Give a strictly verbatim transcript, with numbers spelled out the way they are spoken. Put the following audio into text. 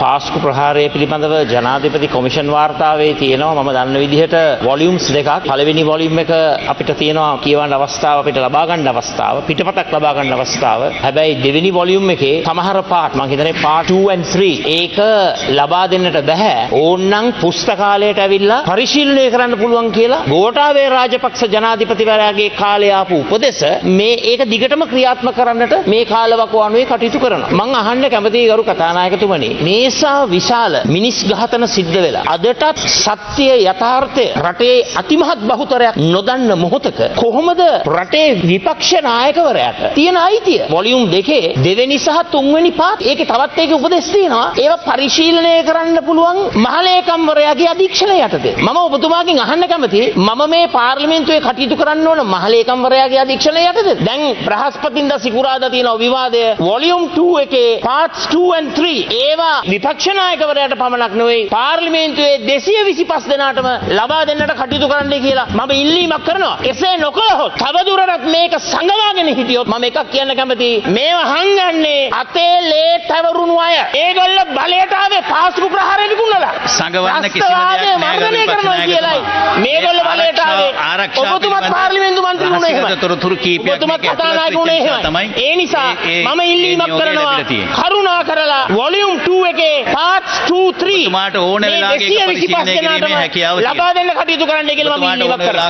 පාස්කු ප්‍රහාරය පිළිබඳව ජනාධිපති කොමිෂන් වාර්තාවේ තියෙනවා මම දන්න විදිහට වොලියුම්ස් දෙකක්. පළවෙනි වොලියුම් එක අපිට තියෙනවා කියවන්න අවස්ථාව අපිට ලබා ගන්න අවස්ථාව, පිටපතක් ලබා ගන්න අවස්ථාව. හැබැයි දෙවෙනි වොලියුම් එකේ සමහර පාර්ට් මම හිතන්නේ පාර්ට් two and three ඒක ලබා දෙන්නට බෑ. ඕන්නම් පුස්තකාලයට ඇවිල්ලා පරිශීලනය කරන්න පුළුවන් කියලා ගෝඨාභය රාජපක්ෂ ජනාධිපතිවරයාගේ කාලේ ආපු උපදෙස මේ ඒක දිගටම ක්‍රියාත්මක කරන්නට මේ කාලවකවානුවේ කටයුතු කරනවා. මම අහන්න කැමතියි ගරු කතානායකතුමනි, මේසා විශාල මිනිස් ඝාතන සිද්ධ වෙලා අදටත් සත්‍ය යථාර්ථය රටේ අතිමහත් බහුතරයක් නොදන්න මොහොතක කොහොමද රටේ විපක්ෂ නායකවරයාට තියෙන අයිතිය වොලියුම් දෙකේ දෙවෙනි සහ තුන්වෙනි පාත් ඒකේ තවත් ඒකේ උපදෙස් තියෙනවා ඒවා පරිශීලනය කරන්න පුළුවන් මහලේකම්වරයාගේ අධීක්ෂණය යටතේ. මම ඔබතුමාගෙන් අහන්න කැමතියි මම මේ පාර්ලිමේන්තුවේ කටයුතු කරන්න ඕන මහලේකම්වරයාගේ අධීක්ෂණය යටතේ. දැන් බ්‍රහස්පතින්දා සිකුරාදා තියෙන විවාදය වොලියුම් two එකේ පාර්ට්ස් two and three ඒවා විපක්ෂ නායකවරයාට පමණක් නෙවෙයි පාර්ලිමේන්තුවේ දෙසිය විසිපහ දෙනාටම ලබා දෙන්නට කටයුතු කරන්නයි කියලා මම ඉල්ලීමක් කරනවා. එසේ නොකළහොත් තවදුරටත් මේක සංගවාගෙන හිටියොත් මම එකක් කියන්න කැමතියි මේව හංගන්නේ අතේ ලේ තවරුණු අය. ඒගොල්ල බලයට ආවේ පාස්කු ප්‍රහාරය විකුණලා. සංගවන්න කිසිම දෙයක් මර්ධනය කරනවා කියලායි. මේගොල්ල බලයට ආවේ. ඔබතුමත් පාර්ලිමේන්තු මන්ත්‍රී වුණේ එහෙමයි. තොරතුරු කීපයක් ඔබතුමත් කතානායක වුණේ එහෙමයි. ඒ නිසා මම ඉල්ලීමක් කරනවා කරුණා කරලා වොලියුම් two එකේ පාර්ට්ස් two three ඔබතුමාට ඕන වෙලාවක ඒක පරිශීලනය කිරීමේ හැකියාව ලබා දෙන්න කටයුතු කරන්න කියලා මම ඉල්ලීමක් කරනවා.